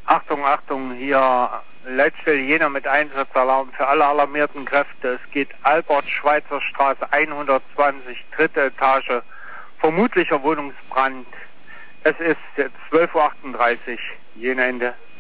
Achtung, Achtung, hier Leitstelle Jena mit Einsatzalarm für alle alarmierten Kräfte. Es geht Albert-Schweitzer Straße 120, dritte Etage, vermutlicher Wohnungsbrand. Es ist 12:38 Uhr, Jena Ende.